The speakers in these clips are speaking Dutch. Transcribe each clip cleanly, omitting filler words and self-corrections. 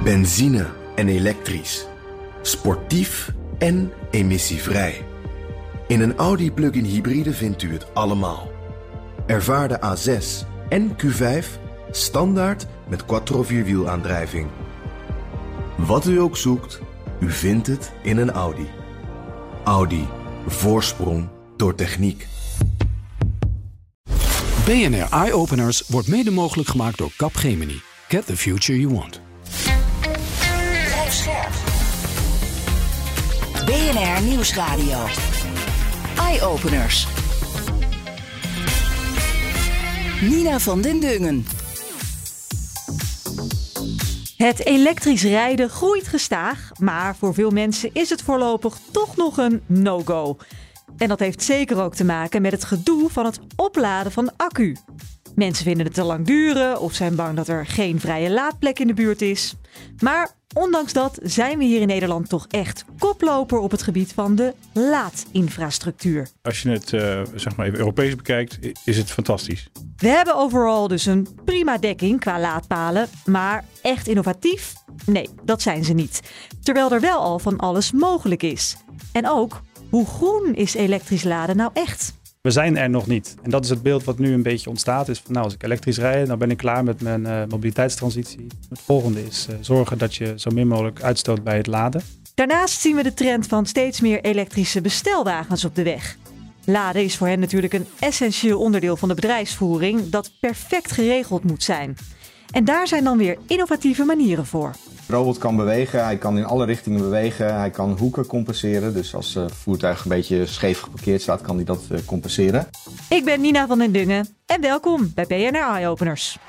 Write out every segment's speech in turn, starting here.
Benzine en elektrisch. Sportief en emissievrij. In een Audi plug-in hybride vindt u het allemaal. Ervaar de A6 en Q5 standaard met quattro vierwielaandrijving. Wat u ook zoekt, u vindt het in een Audi. Audi. Voorsprong door techniek. BNR Eye Openers wordt mede mogelijk gemaakt door Capgemini. Get the future you want. Blijf scherp. BNR Nieuwsradio. Eye Openers. Nina van den Dungen. Het elektrisch rijden groeit gestaag, maar voor veel mensen is het voorlopig toch nog een no-go. En dat heeft zeker ook te maken met het gedoe van het opladen van de accu. Mensen vinden het te lang duren of zijn bang dat er geen vrije laadplek in de buurt is. Maar ondanks dat zijn we hier in Nederland toch echt koploper op het gebied van de laadinfrastructuur. Als je het even Europees bekijkt, is het fantastisch. We hebben overal dus een prima dekking qua laadpalen, maar echt innovatief? Nee, dat zijn ze niet. Terwijl er wel al van alles mogelijk is. En ook, hoe groen is elektrisch laden nou echt? We zijn er nog niet. En dat is het beeld wat nu een beetje ontstaat. Is van, als ik elektrisch rijd, dan ben ik klaar met mijn mobiliteitstransitie. Het volgende is zorgen dat je zo min mogelijk uitstoot bij het laden. Daarnaast zien we de trend van steeds meer elektrische bestelwagens op de weg. Laden is voor hen natuurlijk een essentieel onderdeel van de bedrijfsvoering dat perfect geregeld moet zijn. En daar zijn dan weer innovatieve manieren voor. De robot kan bewegen, hij kan in alle richtingen bewegen, hij kan hoeken compenseren. Dus als het voertuig een beetje scheef geparkeerd staat, kan hij dat compenseren. Ik ben Nina van den Dungen en welkom bij BNR Eye Openers.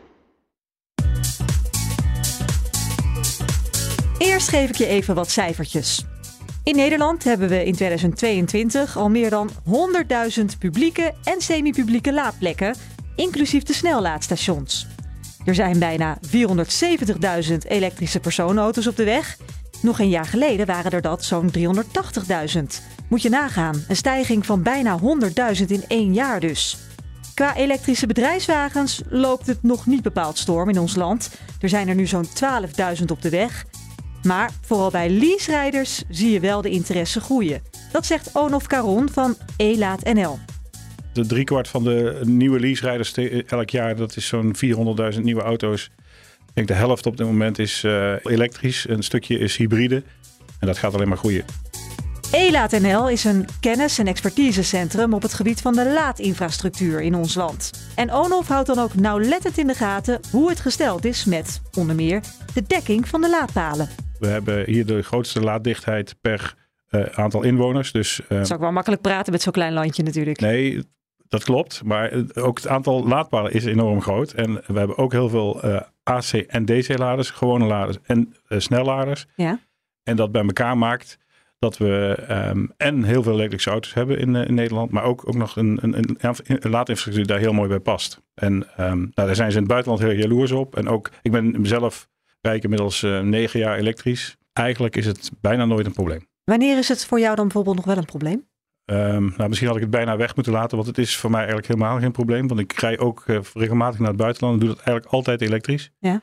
Eerst geef ik je even wat cijfertjes. In Nederland hebben we in 2022 al meer dan 100.000 publieke en semi-publieke laadplekken, inclusief de snellaadstations. Er zijn bijna 470.000 elektrische personenauto's op de weg. Nog een jaar geleden waren er dat zo'n 380.000. Moet je nagaan, een stijging van bijna 100.000 in 1 jaar dus. Qua elektrische bedrijfswagens loopt het nog niet bepaald storm in ons land. Er zijn er nu zo'n 12.000 op de weg. Maar vooral bij leaserijders zie je wel de interesse groeien. Dat zegt Onuf Caron van E-Laat.nl. De 3/4 van de nieuwe leaserijders elk jaar, dat is zo'n 400.000 nieuwe auto's. Ik denk de helft op dit moment is elektrisch, een stukje is hybride. En dat gaat alleen maar groeien. E-Laat.nl is een kennis- en expertisecentrum op het gebied van de laadinfrastructuur in ons land. En Onuf houdt dan ook nauwlettend in de gaten hoe het gesteld is met, onder meer, de dekking van de laadpalen. We hebben hier de grootste laaddichtheid per aantal inwoners. Dus, dat is ook wel makkelijk praten met zo'n klein landje natuurlijk. Nee, dat klopt. Maar ook het aantal laadpalen is enorm groot. En we hebben ook heel veel AC- en DC-laders, gewone laders en snelladers. Ja. En dat bij elkaar maakt dat we en heel veel elektrische auto's hebben in Nederland. Maar ook nog een laadinfrastructuur daar heel mooi bij past. En daar zijn ze in het buitenland heel jaloers op. En ook, ik ben mezelf rijk inmiddels 9 jaar elektrisch. Eigenlijk is het bijna nooit een probleem. Wanneer is het voor jou dan bijvoorbeeld nog wel een probleem? Misschien had ik het bijna weg moeten laten, want het is voor mij eigenlijk helemaal geen probleem. Want ik rij ook regelmatig naar het buitenland en doe dat eigenlijk altijd elektrisch. Ja.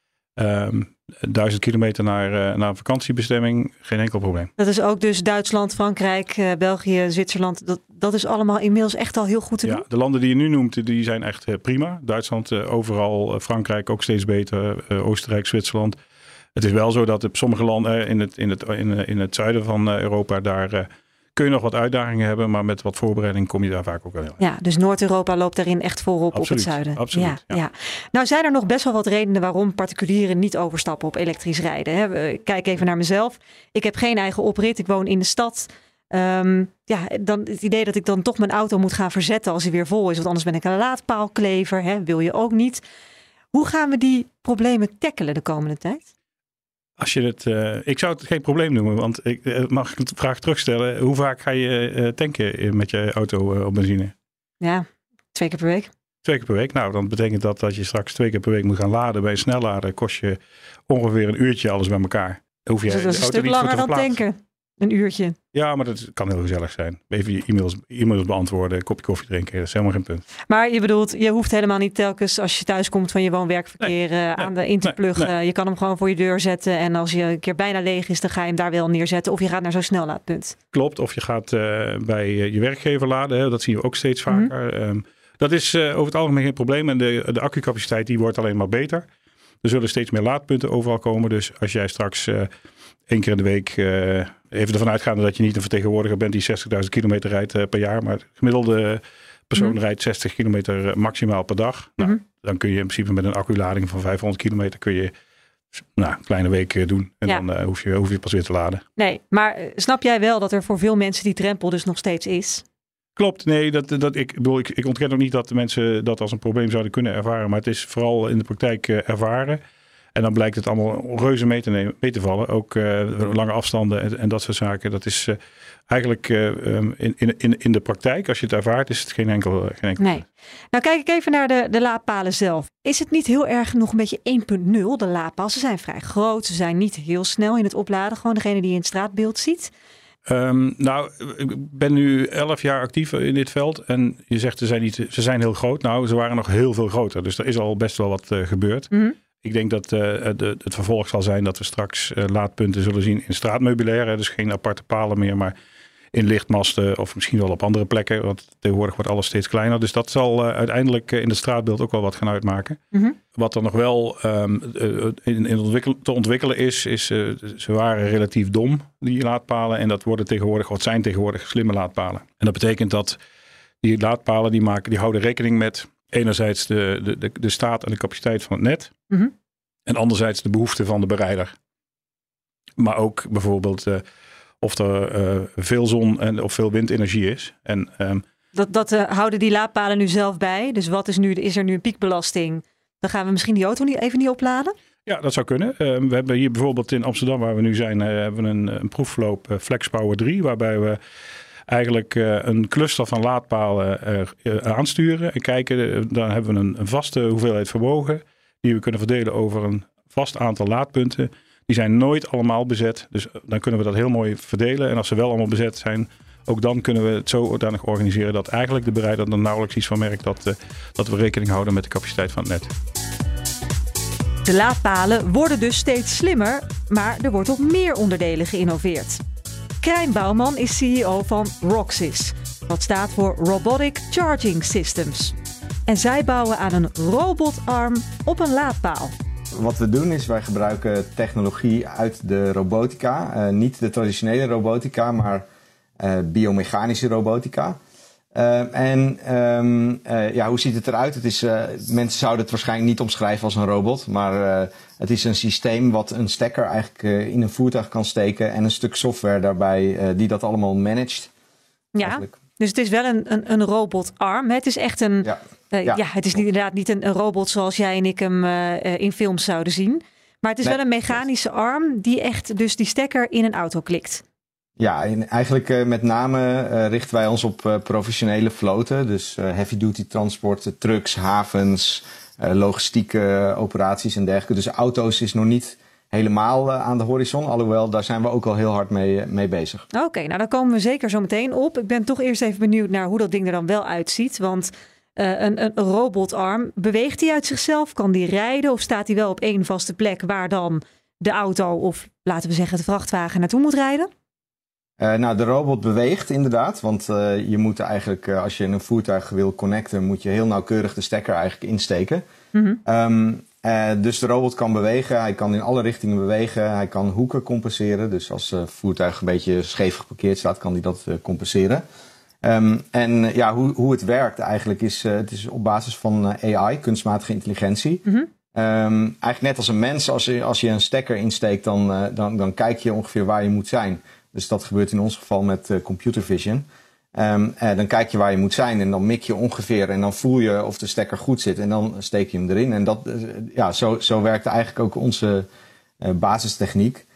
1000 kilometer naar een vakantiebestemming, geen enkel probleem. Dat is ook dus Duitsland, Frankrijk, België, Zwitserland. Dat is allemaal inmiddels echt al heel goed te doen? Ja, de landen die je nu noemt, die zijn echt prima. Duitsland overal, Frankrijk ook steeds beter, Oostenrijk, Zwitserland. Het is wel zo dat op sommige landen in het zuiden van Europa, daar kun je nog wat uitdagingen hebben, maar met wat voorbereiding kom je daar vaak ook wel heel erg. Ja, dus Noord-Europa loopt daarin echt voorop. Absoluut, op het zuiden. Absoluut. Ja. Nou zijn er nog best wel wat redenen waarom particulieren niet overstappen op elektrisch rijden. Kijk even naar mezelf. Ik heb geen eigen oprit. Ik woon in de stad. Dan het idee dat ik dan toch mijn auto moet gaan verzetten als hij weer vol is, want anders ben ik een laadpaalklever. Wil je ook niet. Hoe gaan we die problemen tackelen de komende tijd? Ik zou het geen probleem noemen, want mag ik de vraag terugstellen? Hoe vaak ga je tanken met je auto op benzine? Ja, 2 keer per week. 2 keer per week? Nou, dan betekent dat je straks 2 keer per week moet gaan laden. Bij een snellader kost je ongeveer een uurtje alles bij elkaar. Hoef je dus dat is de een auto stuk niet langer voor te dan verplaatsen. tanken. Een uurtje. Ja, maar dat kan heel gezellig zijn. Even je e-mails beantwoorden, een kopje koffie drinken. Dat is helemaal geen punt. Maar je bedoelt, je hoeft helemaal niet telkens als je thuis komt van je woon-werkverkeer in te pluggen. Nee. Je kan hem gewoon voor je deur zetten. En als je een keer bijna leeg is, dan ga je hem daar wel neerzetten. Of je gaat naar zo'n snellaadpunt. Klopt, of je gaat bij je werkgever laden. Hè. Dat zien we ook steeds vaker. Dat is over het algemeen geen probleem. En de accupaciteit die wordt alleen maar beter. Er zullen steeds meer laadpunten overal komen. Dus als jij straks 1 keer in de week, even ervan uitgaande dat je niet een vertegenwoordiger bent die 60.000 kilometer rijdt per jaar. Maar de gemiddelde persoon rijdt 60 kilometer maximaal per dag. Nou, dan kun je in principe met een acculading van 500 kilometer kun je een kleine week doen. En dan hoef je pas weer te laden. Nee, maar snap jij wel dat er voor veel mensen die drempel dus nog steeds is? Klopt, nee, ik ontken ook niet dat de mensen dat als een probleem zouden kunnen ervaren. Maar het is vooral in de praktijk ervaren. En dan blijkt het allemaal reuze mee te vallen. Ook lange afstanden en dat soort zaken. Dat is eigenlijk in de praktijk, als je het ervaart, is het geen enkel. Nee. Nou kijk ik even naar de laadpalen zelf. Is het niet heel erg nog een beetje 1.0, de laadpalen? Ze zijn vrij groot, ze zijn niet heel snel in het opladen. Gewoon degene die je in het straatbeeld ziet. Ik ben nu 11 jaar actief in dit veld. En je zegt ze zijn heel groot. Nou, ze waren nog heel veel groter. Dus er is al best wel wat gebeurd. Mm-hmm. Ik denk dat het vervolg zal zijn dat we straks laadpunten zullen zien in straatmeubilair. Dus geen aparte palen meer, maar in lichtmasten of misschien wel op andere plekken. Want tegenwoordig wordt alles steeds kleiner. Dus dat zal uiteindelijk in het straatbeeld ook wel wat gaan uitmaken. Mm-hmm. Wat er nog wel te ontwikkelen is ze waren relatief dom, die laadpalen. En dat zijn tegenwoordig slimme laadpalen. En dat betekent dat die laadpalen die houden rekening met enerzijds de staat en de capaciteit van het net. Mm-hmm. En anderzijds de behoeften van de bereider. Maar ook bijvoorbeeld of er veel zon of veel windenergie is. En, dat houden die laadpalen nu zelf bij. Dus is er nu een piekbelasting? Dan gaan we misschien die auto even niet opladen? Ja, dat zou kunnen. We hebben hier bijvoorbeeld in Amsterdam, waar we nu zijn, hebben we een proefloop FlexPower 3. Waarbij we eigenlijk een cluster van laadpalen aansturen. En kijken, dan hebben we een vaste hoeveelheid vermogen die we kunnen verdelen over een vast aantal laadpunten. Die zijn nooit allemaal bezet. Dus dan kunnen we dat heel mooi verdelen. En als ze wel allemaal bezet zijn, ook dan kunnen we het zodanig organiseren dat eigenlijk de bereider er nauwelijks iets van merkt dat we rekening houden met de capaciteit van het net. De laadpalen worden dus steeds slimmer, maar er wordt op meer onderdelen geïnnoveerd. Krijn Bouwman is CEO van Roxys, wat staat voor Robotic Charging Systems. En zij bouwen aan een robotarm op een laadpaal. Wat we doen is, wij gebruiken technologie uit de robotica. Niet de traditionele robotica, maar biomechanische robotica. Hoe ziet het eruit? Mensen zouden het waarschijnlijk niet omschrijven als een robot. Maar het is een systeem wat een stekker eigenlijk in een voertuig kan steken. En een stuk software daarbij die dat allemaal managt. Ja, eigenlijk. Dus het is wel een robotarm. Het is echt een... het is inderdaad niet een robot zoals jij en ik hem in films zouden zien. Maar het is wel een mechanische arm die echt dus die stekker in een auto klikt. Ja, en eigenlijk met name richten wij ons op professionele vloten. Dus heavy duty transport, trucks, havens, logistieke operaties en dergelijke. Dus auto's is nog niet helemaal aan de horizon. Alhoewel, daar zijn we ook al heel hard mee bezig. Oké, nou daar komen we zeker zo meteen op. Ik ben toch eerst even benieuwd naar hoe dat ding er dan wel uitziet. Want een robotarm, beweegt die uit zichzelf? Kan die rijden of staat hij wel op één vaste plek waar dan de auto of laten we zeggen de vrachtwagen naartoe moet rijden? De robot beweegt inderdaad, want je moet eigenlijk, als je een voertuig wil connecten, moet je heel nauwkeurig de stekker eigenlijk insteken. Mm-hmm. Dus de robot kan bewegen, hij kan in alle richtingen bewegen, hij kan hoeken compenseren. Dus als het voertuig een beetje scheef geparkeerd staat, kan hij dat compenseren. Hoe het werkt eigenlijk is, het is op basis van AI, kunstmatige intelligentie. Mm-hmm. Eigenlijk net als een mens, als je een stekker insteekt, dan kijk je ongeveer waar je moet zijn. Dus dat gebeurt in ons geval met computer vision. Dan kijk je waar je moet zijn en dan mik je ongeveer en dan voel je of de stekker goed zit en dan steek je hem erin. En zo werkt eigenlijk ook onze basistechniek.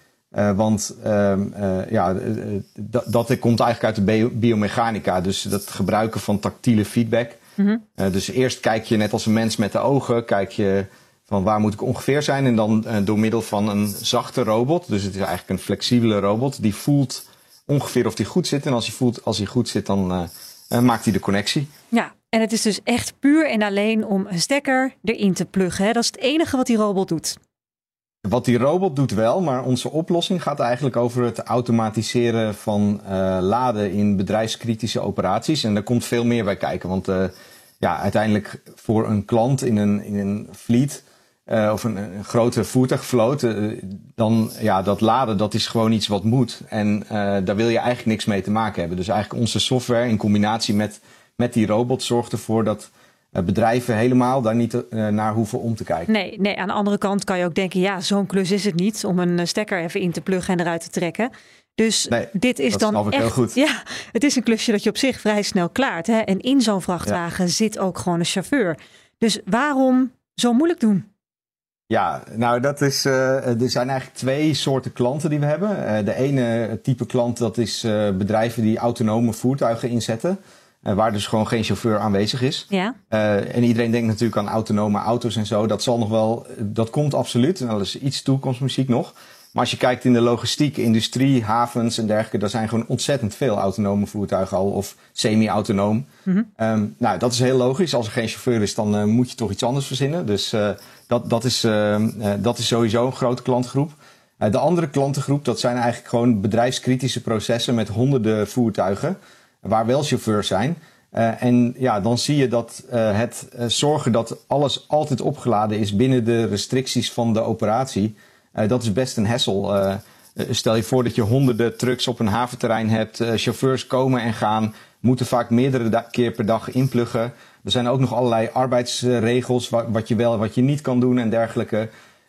Dat komt eigenlijk uit de biomechanica. Dus dat gebruiken van tactiele feedback. Mm-hmm. Dus eerst kijk je net als een mens met de ogen, kijk je van waar moet ik ongeveer zijn. En dan door middel van een zachte robot, dus het is eigenlijk een flexibele robot, die voelt ongeveer of die goed zit. En als hij voelt, als hij goed zit, dan maakt hij de connectie. Ja, en het is dus echt puur en alleen om een stekker erin te pluggen. Hè? Dat is het enige wat die robot doet. Wat die robot doet wel, maar onze oplossing gaat eigenlijk over het automatiseren van laden in bedrijfskritische operaties. En daar komt veel meer bij kijken, want uiteindelijk voor een klant in een fleet of een grote voertuigvloot, dan dat laden, dat is gewoon iets wat moet. En daar wil je eigenlijk niks mee te maken hebben. Dus eigenlijk onze software in combinatie met die robot zorgt ervoor dat bedrijven helemaal daar niet naar hoeven om te kijken. Nee, aan de andere kant kan je ook denken, zo'n klus is het niet om een stekker even in te pluggen en eruit te trekken. Dus dit is dan echt heel goed. Ja, het is een klusje dat je op zich vrij snel klaart. Hè? En in zo'n vrachtwagen zit ook gewoon een chauffeur. Dus waarom zo moeilijk doen? Ja, nou dat is, er zijn eigenlijk 2 soorten klanten die we hebben. De ene type klant, dat is bedrijven die autonome voertuigen inzetten. Waar dus gewoon geen chauffeur aanwezig is. Ja. En iedereen denkt natuurlijk aan autonome auto's en zo. Dat zal nog wel, dat komt absoluut. Nou, dat is iets toekomstmuziek nog. Maar als je kijkt in de logistiek, industrie, havens en dergelijke, daar zijn gewoon ontzettend veel autonome voertuigen al of semi-autonoom. Mm-hmm. Dat is heel logisch. Als er geen chauffeur is, dan moet je toch iets anders verzinnen. Dus dat is sowieso een grote klantgroep. De andere klantengroep, dat zijn eigenlijk gewoon bedrijfskritische processen met honderden voertuigen, waar wel chauffeurs zijn. Dan zie je dat het zorgen dat alles altijd opgeladen is binnen de restricties van de operatie, dat is best een hassle. Stel je voor dat je honderden trucks op een haventerrein hebt. Chauffeurs komen en gaan, moeten vaak meerdere keer per dag inpluggen. Er zijn ook nog allerlei arbeidsregels, wat je wel en wat je niet kan doen en dergelijke.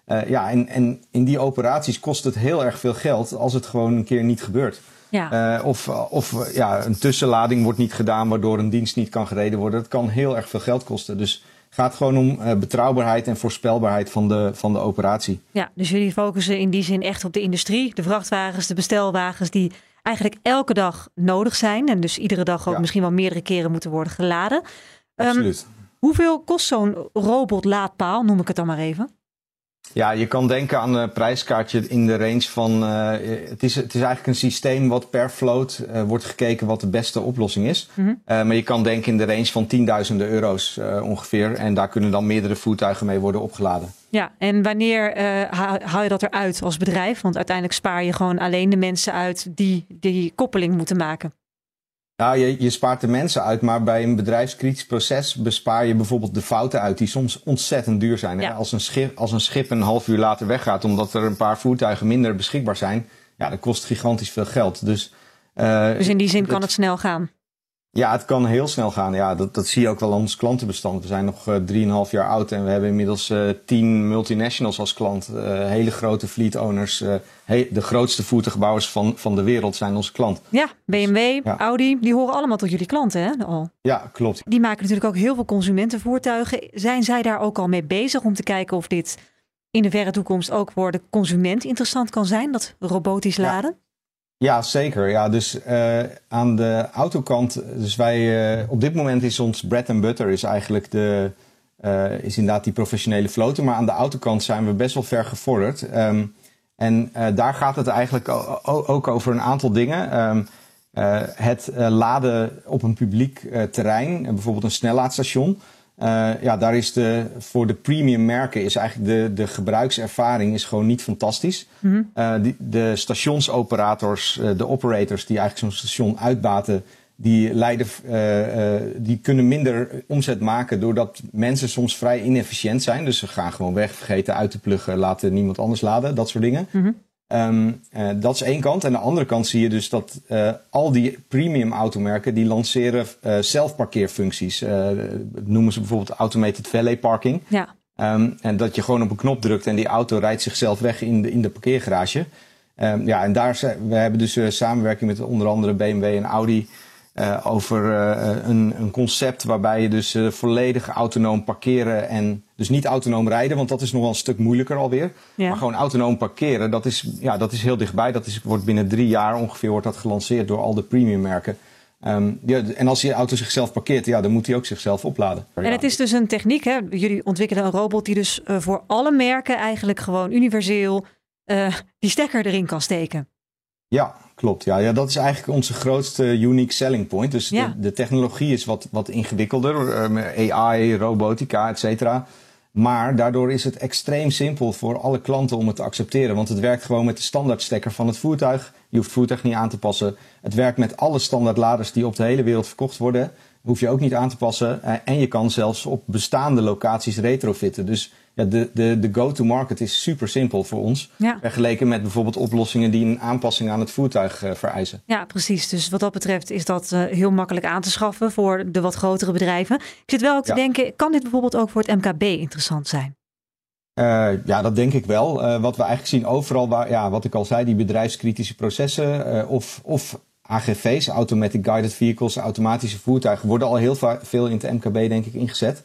En in die operaties kost het heel erg veel geld als het gewoon een keer niet gebeurt. Ja. Of een tussenlading wordt niet gedaan, waardoor een dienst niet kan gereden worden. Dat kan heel erg veel geld kosten. Dus het gaat gewoon om betrouwbaarheid en voorspelbaarheid van de operatie. Ja, dus jullie focussen in die zin echt op de industrie. De vrachtwagens, de bestelwagens die eigenlijk elke dag nodig zijn. En dus iedere dag ook misschien wel meerdere keren moeten worden geladen. Absoluut. Hoeveel kost zo'n robotlaadpaal, noem ik het dan maar even? Ja, je kan denken aan een prijskaartje in de range van het is eigenlijk een systeem wat per float wordt gekeken wat de beste oplossing is. Mm-hmm. Maar je kan denken in de range van tienduizenden euro's ongeveer. En daar kunnen dan meerdere voertuigen mee worden opgeladen. Ja, en wanneer haal je dat eruit als bedrijf? Want uiteindelijk spaar je gewoon alleen de mensen uit die koppeling moeten maken. Ja, je spaart de mensen uit, maar bij een bedrijfskritisch proces bespaar je bijvoorbeeld de fouten uit die soms ontzettend duur zijn. Ja. Hè? Als een schip een half uur later weggaat omdat er een paar voertuigen minder beschikbaar zijn, dat kost gigantisch veel geld. Dus in die zin kan het snel gaan? Ja, het kan heel snel gaan. Ja, dat zie je ook wel aan ons klantenbestand. We zijn nog 3,5 jaar oud en we hebben inmiddels 10 multinationals als klant. Hele grote fleet owners. De grootste voertuigbouwers van de wereld zijn onze klant. Ja, BMW, Audi, die horen allemaal tot jullie klanten, hè? Al. Ja, klopt. Die maken natuurlijk ook heel veel consumentenvoertuigen. Zijn zij daar ook al mee bezig om te kijken of dit in de verre toekomst ook voor de consument interessant kan zijn, dat robotisch laden? Ja, zeker. Ja, dus aan de autokant, dus wij op dit moment is ons bread and butter is eigenlijk is inderdaad die professionele vloten, maar aan de autokant zijn we best wel ver gevorderd. Daar gaat het eigenlijk ook over een aantal dingen. Het laden op een publiek terrein, bijvoorbeeld een snellaadstation. Daar is voor de premium merken is eigenlijk de gebruikservaring is gewoon niet fantastisch. Mm-hmm. De stationsoperators, de operators die eigenlijk zo'n station uitbaten, die kunnen minder omzet maken doordat mensen soms vrij inefficiënt zijn. Dus ze gaan gewoon weg, vergeten uit te pluggen, laten niemand anders laden, dat soort dingen. Mm-hmm. Dat is één kant. En aan de andere kant zie je dus dat al die premium automerken die lanceren zelfparkeerfuncties. Dat noemen ze bijvoorbeeld automated valet parking. Ja. En dat je gewoon op een knop drukt en die auto rijdt zichzelf weg in de parkeergarage. En we hebben dus samenwerking met onder andere BMW en Audi over een concept waarbij je dus volledig autonoom parkeren en dus niet autonoom rijden, want dat is nog wel een stuk moeilijker alweer. Ja. Maar gewoon autonoom parkeren, dat is heel dichtbij. Wordt binnen 3 jaar ongeveer wordt dat gelanceerd door al de premium merken. En als je auto zichzelf parkeert, dan moet hij ook zichzelf opladen. En het is dus een techniek, hè? Jullie ontwikkelen een robot die dus voor alle merken eigenlijk gewoon universeel die stekker erin kan steken. Ja, klopt. Ja, dat is eigenlijk onze grootste unique selling point. Dus de technologie is wat ingewikkelder. AI, robotica, et cetera. Maar daardoor is het extreem simpel voor alle klanten om het te accepteren. Want het werkt gewoon met de standaard stekker van het voertuig. Je hoeft het voertuig niet aan te passen. Het werkt met alle standaard laders die op de hele wereld verkocht worden. Hoef je ook niet aan te passen. En je kan zelfs op bestaande locaties retrofitten. Dus de go-to-market is super simpel voor ons. Ja. Vergeleken met bijvoorbeeld oplossingen die een aanpassing aan het voertuig vereisen. Ja, precies. Dus wat dat betreft is dat heel makkelijk aan te schaffen voor de wat grotere bedrijven. Ik zit wel ook te denken, kan dit bijvoorbeeld ook voor het MKB interessant zijn? Ja, dat denk ik wel. Wat we eigenlijk zien overal, wat ik al zei, die bedrijfskritische processen of AGV's, Automatic Guided Vehicles, automatische voertuigen, worden al heel veel in het MKB denk ik ingezet.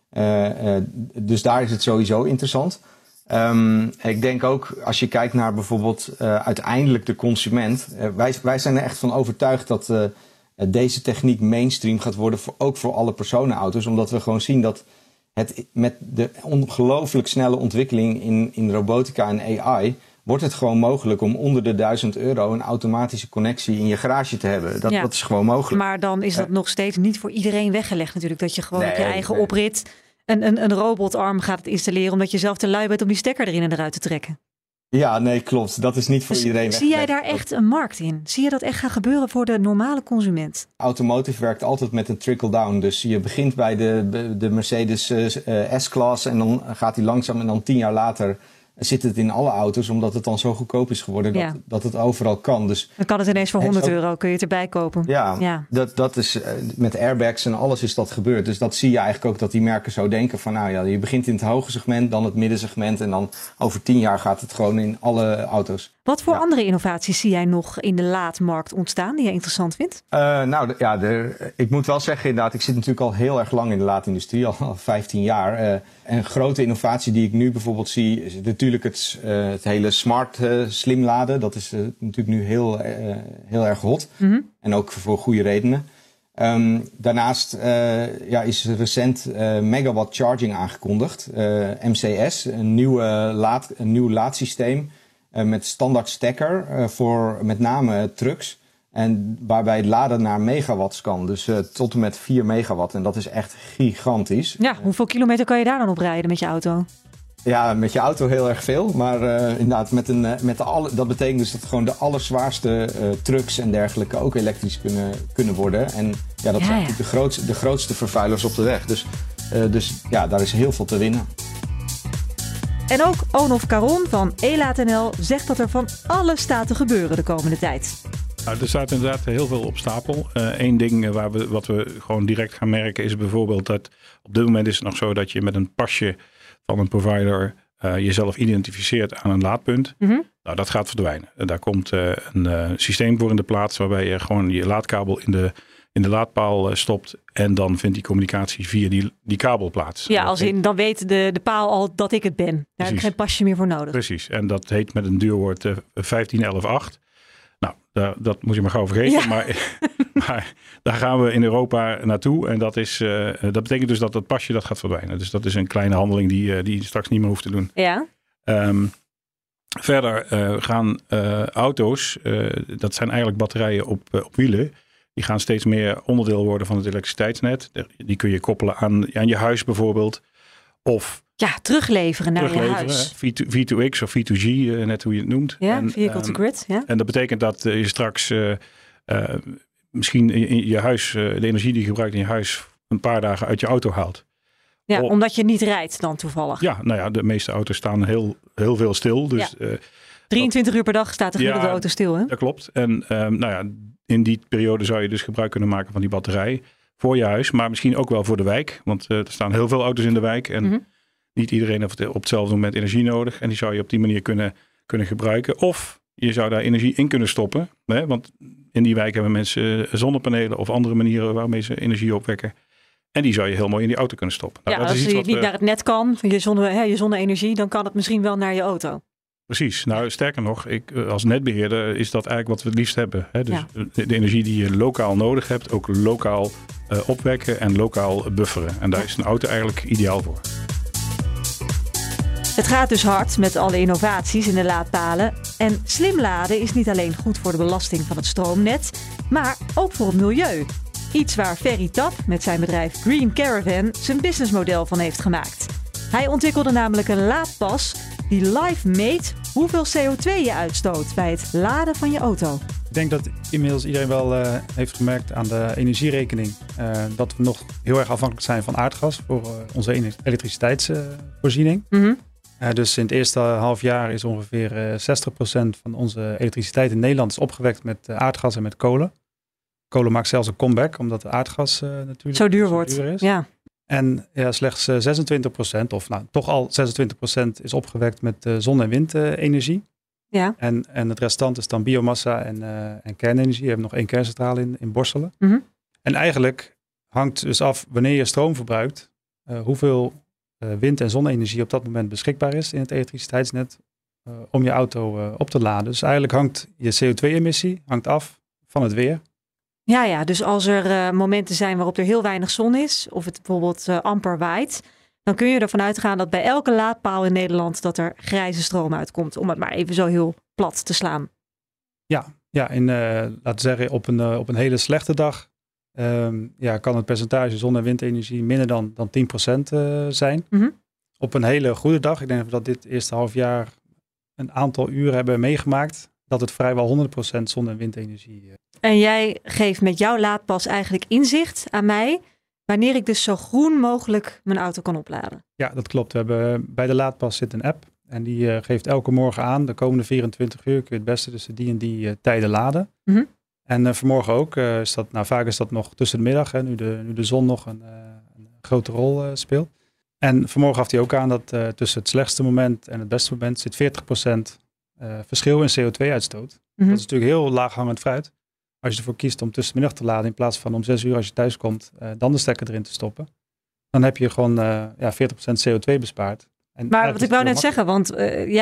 Dus daar is het sowieso interessant. Ik denk ook, als je kijkt naar bijvoorbeeld uiteindelijk de consument. Wij zijn er echt van overtuigd dat deze techniek mainstream gaat worden, ook voor alle personenauto's. Omdat we gewoon zien dat het met de ongelooflijk snelle ontwikkeling in robotica en AI wordt het gewoon mogelijk om onder de €1000 een automatische connectie in je garage te hebben. Dat is gewoon mogelijk. Maar dan is dat nog steeds niet voor iedereen weggelegd natuurlijk. Dat je gewoon op je eigen oprit een robotarm gaat installeren, omdat je zelf te lui bent om die stekker erin en eruit te trekken. Ja, nee, klopt. Dat is niet voor iedereen weggelegd. Zie jij daar echt een markt in? Zie je dat echt gaan gebeuren voor de normale consument? Automotive werkt altijd met een trickle-down. Dus je begint bij de Mercedes S-Class en dan gaat die langzaam en dan 10 jaar later zit het in alle auto's, omdat het dan zo goedkoop is geworden dat het overal kan. Dus dan kan het ineens voor €100, kun je het erbij kopen. Ja. Dat is met airbags en alles is dat gebeurd. Dus dat zie je eigenlijk ook dat die merken zo denken van je begint in het hoge segment, dan het middensegment en dan over 10 jaar gaat het gewoon in alle auto's. Wat voor andere innovaties zie jij nog in de laadmarkt ontstaan die je interessant vindt? Ik moet wel zeggen inderdaad, ik zit natuurlijk al heel erg lang in de laadindustrie, al 15 jaar. En een grote innovatie die ik nu bijvoorbeeld zie is natuurlijk het hele smart slim laden. Dat is natuurlijk nu heel erg hot. Mm-hmm. En ook voor goede redenen. Daarnaast is recent megawatt charging aangekondigd. MCS, een nieuw laadsysteem met standaard stekker voor met name trucks. En waarbij het laden naar megawatts kan. Dus tot en met 4 megawatt. En dat is echt gigantisch. Ja, hoeveel kilometer kan je daar dan op rijden met je auto? Ja, met je auto heel erg veel. Maar inderdaad, dat betekent dus dat gewoon de allerzwaarste trucks en dergelijke ook elektrisch kunnen worden. En dat zijn natuurlijk de grootste vervuilers op de weg. Dus daar is heel veel te winnen. En ook Onuf Caron van Elaat.nl zegt dat er van alles staat te gebeuren de komende tijd. Nou, er staat inderdaad heel veel op stapel. Eén ding wat we gewoon direct gaan merken is bijvoorbeeld dat op dit moment is het nog zo dat je met een pasje van een provider jezelf identificeert aan een laadpunt. Mm-hmm. Nou, dat gaat verdwijnen. Daar komt een systeem voor in de plaats waarbij je gewoon je laadkabel in de laadpaal stopt en dan vindt die communicatie via die kabel plaats. Ja, dan weet de paal al dat ik het ben. Daar heb ik geen pasje meer voor nodig. Precies, en dat heet met een duurwoord 1511.8. Nou, dat moet je maar gauw vergeten. Ja. Maar daar gaan we in Europa naartoe. En dat betekent dus dat pasje dat gaat verdwijnen. Dus dat is een kleine handeling die je straks niet meer hoeft te doen. Ja. Verder gaan auto's, dat zijn eigenlijk batterijen op wielen. Die gaan steeds meer onderdeel worden van het elektriciteitsnet. Die kun je koppelen aan je huis bijvoorbeeld. Of terugleveren naar je huis. V2X of V2G, net hoe je het noemt. Ja, vehicle to grid. Ja. En dat betekent dat je straks misschien in je huis de energie die je gebruikt in je huis een paar dagen uit je auto haalt. Ja, omdat je niet rijdt dan toevallig. Ja, de meeste auto's staan heel veel stil. Dus, 23 uur per dag staat de gemiddelde auto stil. Hè? Dat klopt. En in die periode zou je dus gebruik kunnen maken van die batterij voor je huis. Maar misschien ook wel voor de wijk. Want er staan heel veel auto's in de wijk. En niet iedereen heeft op hetzelfde moment energie nodig. En die zou je op die manier kunnen gebruiken. Of je zou daar energie in kunnen stoppen. Hè? Want in die wijk hebben mensen zonnepanelen of andere manieren waarmee ze energie opwekken. En die zou je heel mooi in die auto kunnen stoppen. Nou, als je niet naar het net kan, van je zonne-energie, dan kan het misschien wel naar je auto. Precies. Nou, sterker nog, als netbeheerder is dat eigenlijk wat we het liefst hebben. Hè? Dus de energie die je lokaal nodig hebt, ook lokaal opwekken en lokaal bufferen. En daar is een auto eigenlijk ideaal voor. Het gaat dus hard met alle innovaties in de laadpalen. En slim laden is niet alleen goed voor de belasting van het stroomnet, maar ook voor het milieu. Iets waar Ferry Tap met zijn bedrijf Green Caravan zijn businessmodel van heeft gemaakt. Hij ontwikkelde namelijk een laadpas die live meet hoeveel CO2 je uitstoot bij het laden van je auto. Ik denk dat inmiddels iedereen wel heeft gemerkt aan de energierekening dat we nog heel erg afhankelijk zijn van aardgas voor onze elektriciteitsvoorziening. Dus in het eerste half jaar is ongeveer 60% van onze elektriciteit in Nederland is opgewekt met aardgas en met kolen. Kolen maakt zelfs een comeback, omdat de aardgas natuurlijk zo duur wordt. Is. Ja. En slechts 26%, of toch al 26% is opgewekt met zon- en windenergie. Ja. En het restant is dan biomassa en kernenergie. We hebben nog 1 kerncentrale in Borselen. En eigenlijk hangt dus af wanneer je stroom verbruikt, hoeveel wind- en zonne-energie op dat moment beschikbaar is in het elektriciteitsnet om je auto op te laden. Dus eigenlijk hangt je CO2-emissie af van het weer. Ja, dus als er momenten zijn waarop er heel weinig zon is, of het bijvoorbeeld amper waait, dan kun je ervan uitgaan dat bij elke laadpaal in Nederland dat er grijze stroom uitkomt. Om het maar even zo heel plat te slaan. Ja, laten we zeggen op een hele slechte dag kan het percentage zon- en windenergie minder dan 10% zijn. Op een hele goede dag, ik denk dat dit eerste half jaar een aantal uren hebben meegemaakt, dat het vrijwel 100% zon- en windenergie. En jij geeft met jouw laadpas eigenlijk inzicht aan mij wanneer ik dus zo groen mogelijk mijn auto kan opladen. Ja, dat klopt. We hebben bij de laadpas zit een app en die geeft elke morgen aan, de komende 24 uur kun je het beste tussen die en die tijden laden. En vanmorgen ook, vaak is dat nog tussen de middag, nu de zon nog een grote rol speelt. En vanmorgen gaf hij ook aan dat tussen het slechtste moment en het beste moment zit 40% verschil in CO2-uitstoot. Dat is natuurlijk heel laaghangend fruit. Als je ervoor kiest om tussen de middag te laden in plaats van om 6 uur als je thuis komt, dan de stekker erin te stoppen. Dan heb je gewoon 40% CO2 bespaard. Maar wat ik wou net zeggen, want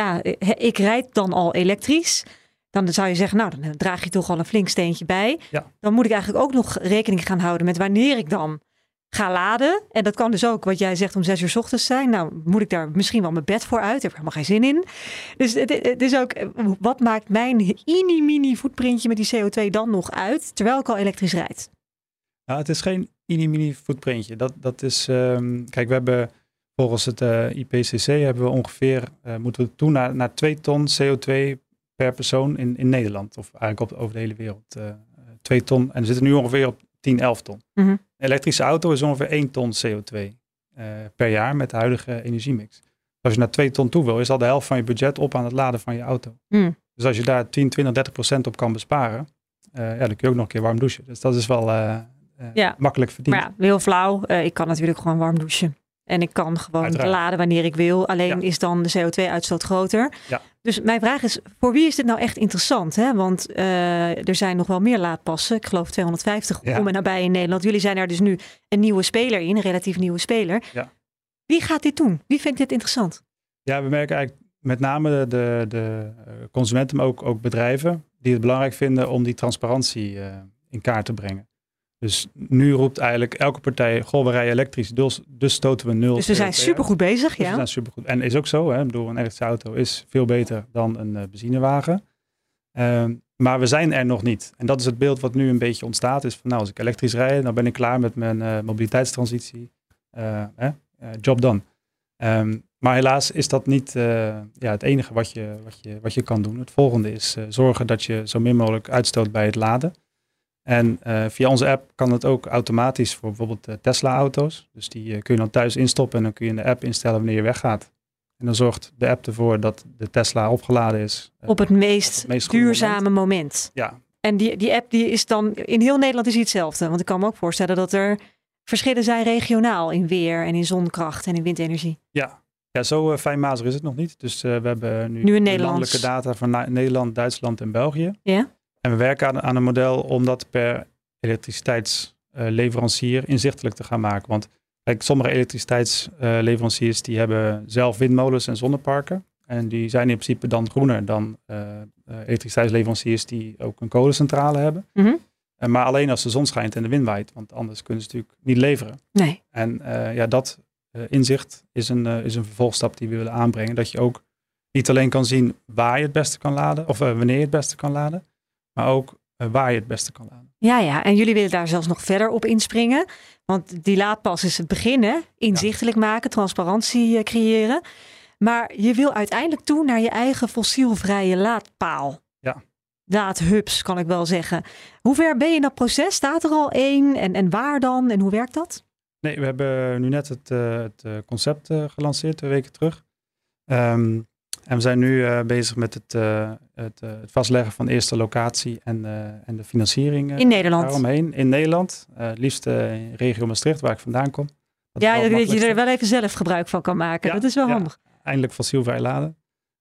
ik rijd dan al elektrisch. Dan zou je zeggen, nou dan draag je toch al een flink steentje bij. Ja. Dan moet ik eigenlijk ook nog rekening gaan houden met wanneer ik dan ga laden. En dat kan dus ook, wat jij zegt, om 6 uur 's ochtends zijn. Nou, moet ik daar misschien wel mijn bed voor uit. Daar heb ik helemaal geen zin in. Dus het is ook, wat maakt mijn mini voetprintje met die CO2 dan nog uit, terwijl ik al elektrisch rijd? Nou, het is geen mini voetprintje. Dat is, kijk, we hebben volgens het IPCC hebben we ongeveer, moeten we toe naar 2 ton CO2 per persoon in Nederland. Of eigenlijk over de hele wereld. 2 ton. En we zitten nu ongeveer op 10-11 ton. Een elektrische auto is ongeveer 1 ton CO2 per jaar met de huidige energiemix. Als je naar 2 ton toe wil, is al de helft van je budget op aan het laden van je auto. Dus als je daar 10, 20, 30% op kan besparen, dan kun je ook nog een keer warm douchen. Dus dat is wel makkelijk verdiend. Maar heel flauw. Ik kan natuurlijk gewoon warm douchen. En ik kan gewoon laden wanneer ik wil. Alleen is dan de CO2-uitstoot groter. Ja. Dus mijn vraag is, voor wie is dit nou echt interessant? Hè? Want er zijn nog wel meer laadpassen. Ik geloof 250 om en nabij in Nederland. Jullie zijn er dus nu een nieuwe speler in. Een relatief nieuwe speler. Ja. Wie gaat dit doen? Wie vindt dit interessant? Ja, we merken eigenlijk met name de consumenten, maar ook bedrijven, die het belangrijk vinden om die transparantie in kaart te brengen. Dus nu roept eigenlijk elke partij, goh, we rijden elektrisch, dus stoten we 0. Dus we zijn supergoed bezig, dus we zijn supergoed. En is ook zo, hè? Ik bedoel, een elektrische auto is veel beter dan een benzinewagen. Maar we zijn er nog niet. En dat is het beeld wat nu een beetje ontstaat. Is van, nou, als ik elektrisch rijd, dan ben ik klaar met mijn mobiliteitstransitie. Job done. Maar helaas is dat niet het enige wat je kan doen. Het volgende is zorgen dat je zo min mogelijk uitstoot bij het laden. En via onze app kan het ook automatisch voor bijvoorbeeld Tesla-auto's. Dus die kun je dan thuis instoppen en dan kun je in de app instellen wanneer je weggaat. En dan zorgt de app ervoor dat de Tesla opgeladen is. Op het meest duurzame moment. Ja. En die app die is dan in heel Nederland is hetzelfde. Want ik kan me ook voorstellen dat er verschillen zijn regionaal in weer en in zonkracht en in windenergie. Ja, zo fijnmazig is het nog niet. Dus we hebben nu landelijke data van Nederland, Duitsland en België. Ja. En we werken aan een model om dat per elektriciteitsleverancier inzichtelijk te gaan maken. Want kijk, sommige elektriciteitsleveranciers die hebben zelf windmolens en zonneparken. En die zijn in principe dan groener dan elektriciteitsleveranciers die ook een kolencentrale hebben. Maar alleen als de zon schijnt en de wind waait. Want anders kunnen ze natuurlijk niet leveren. Nee. En dat inzicht is een vervolgstap die we willen aanbrengen. Dat je ook niet alleen kan zien waar je het beste kan laden, of wanneer je het beste kan laden, maar ook waar je het beste kan laden. Ja, en jullie willen daar zelfs nog verder op inspringen. Want die laadpas is het begin, hè? Inzichtelijk maken, transparantie creëren. Maar je wil uiteindelijk toe naar je eigen fossielvrije laadpaal. Ja. Laadhubs, kan ik wel zeggen. Hoe ver ben je in dat proces? Staat er al één? En waar dan? En hoe werkt dat? Nee, we hebben nu net het concept gelanceerd 2 weken terug. En we zijn nu bezig met het vastleggen van de eerste locatie en de financiering. In Nederland? Daaromheen. In Nederland. Het liefst in regio Maastricht, waar ik vandaan kom. Dat je er wel even zelf gebruik van kan maken. Ja, dat is wel handig. Eindelijk fossielvrij laden.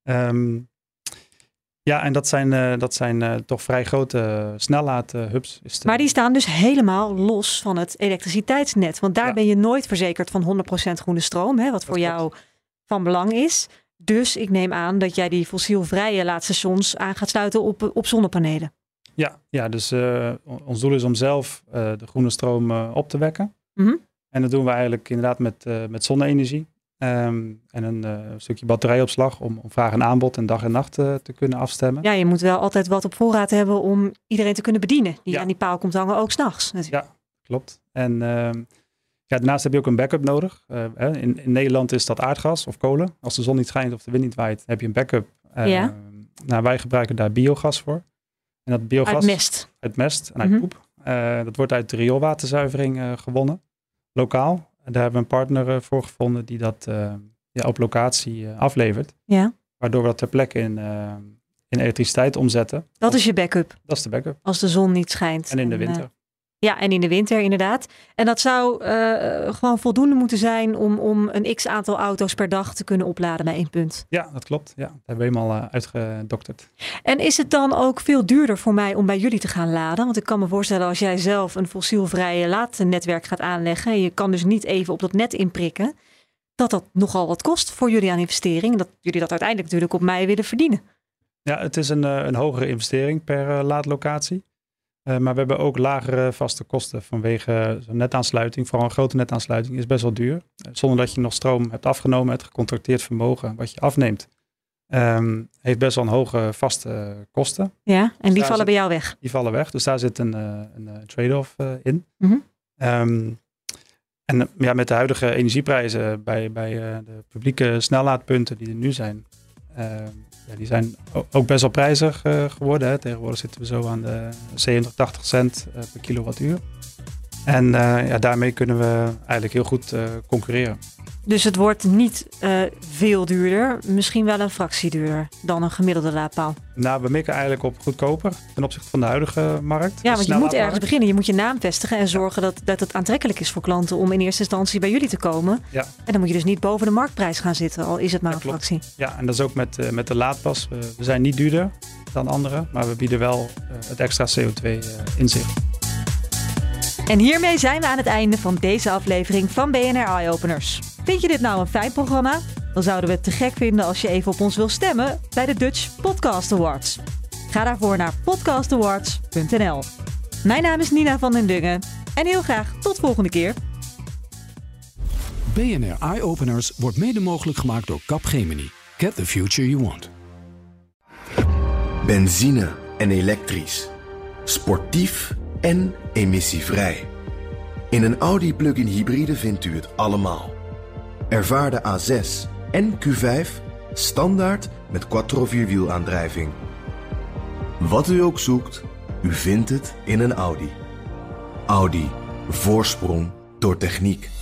En dat zijn toch vrij grote snellaadhubs. Maar die staan dus helemaal los van het elektriciteitsnet. Want daar ben je nooit verzekerd van 100% groene stroom. Hè, wat voor jou van belang is. Dus ik neem aan dat jij die fossielvrije laadstations aan gaat sluiten op zonnepanelen. Ja, dus ons doel is om zelf de groene stroom op te wekken. Mm-hmm. En dat doen we eigenlijk inderdaad met zonne-energie. En een stukje batterijopslag om vraag en aanbod en dag en nacht te kunnen afstemmen. Ja, je moet wel altijd wat op voorraad hebben om iedereen te kunnen bedienen. Die aan die paal komt hangen, ook 's nachts. Ja, klopt. En daarnaast heb je ook een backup nodig. In Nederland is dat aardgas of kolen. Als de zon niet schijnt of de wind niet waait, heb je een backup. Wij gebruiken daar biogas voor. En dat biogas, uit mest en uit poep. Dat wordt uit de rioolwaterzuivering gewonnen, lokaal. En daar hebben we een partner voor gevonden die dat op locatie aflevert. Ja. Waardoor we dat ter plekke in elektriciteit omzetten. Dat is je backup? Dat is de backup. Als de zon niet schijnt. En in de winter. En in de winter inderdaad. En dat zou gewoon voldoende moeten zijn om een x aantal auto's per dag te kunnen opladen bij 1 punt. Ja, dat klopt. Ja, dat hebben we helemaal uitgedokterd. En is het dan ook veel duurder voor mij om bij jullie te gaan laden? Want ik kan me voorstellen als jij zelf een fossielvrije laadnetwerk gaat aanleggen. En je kan dus niet even op dat net inprikken. Dat nogal wat kost voor jullie aan investering. Dat jullie dat uiteindelijk natuurlijk op mij willen verdienen. Ja, het is een hogere investering per laadlocatie. Maar we hebben ook lagere vaste kosten vanwege zo'n netaansluiting. Vooral een grote netaansluiting is best wel duur. Zonder dat je nog stroom hebt afgenomen, het gecontracteerd vermogen wat je afneemt. Heeft best wel een hoge vaste kosten. Ja, en dus die vallen bij jou weg? Die vallen weg, dus daar zit een trade-off in. Mm-hmm. En met de huidige energieprijzen bij de publieke snellaadpunten die er nu zijn... die zijn ook best wel prijzig geworden. Hè. Tegenwoordig zitten we zo aan de 70, 80 cent per kilowattuur. En daarmee kunnen we eigenlijk heel goed concurreren. Dus het wordt niet veel duurder, misschien wel een fractie duurder dan een gemiddelde laadpaal? Nou, we mikken eigenlijk op goedkoper ten opzichte van de huidige markt. Ja, want je moet ergens beginnen. Je moet je naam vestigen en zorgen dat het aantrekkelijk is voor klanten om in eerste instantie bij jullie te komen. Ja. En dan moet je dus niet boven de marktprijs gaan zitten, al is het maar een fractie. Ja, en dat is ook met de laadpas. We zijn niet duurder dan anderen, maar we bieden wel het extra CO2-inzicht. En hiermee zijn we aan het einde van deze aflevering van BNR Eye-Openers. Vind je dit nou een fijn programma? Dan zouden we het te gek vinden als je even op ons wil stemmen bij de Dutch Podcast Awards. Ga daarvoor naar podcastawards.nl. Mijn naam is Nina van den Dungen en heel graag tot volgende keer. BNR Eye-Openers wordt mede mogelijk gemaakt door Capgemini. Get the future you want. Benzine en elektrisch. Sportief en emissievrij. In een Audi plug-in hybride vindt u het allemaal. Ervaar de A6 en Q5 standaard met quattro vierwielaandrijving. Wat u ook zoekt, u vindt het in een Audi. Audi. Voorsprong door techniek.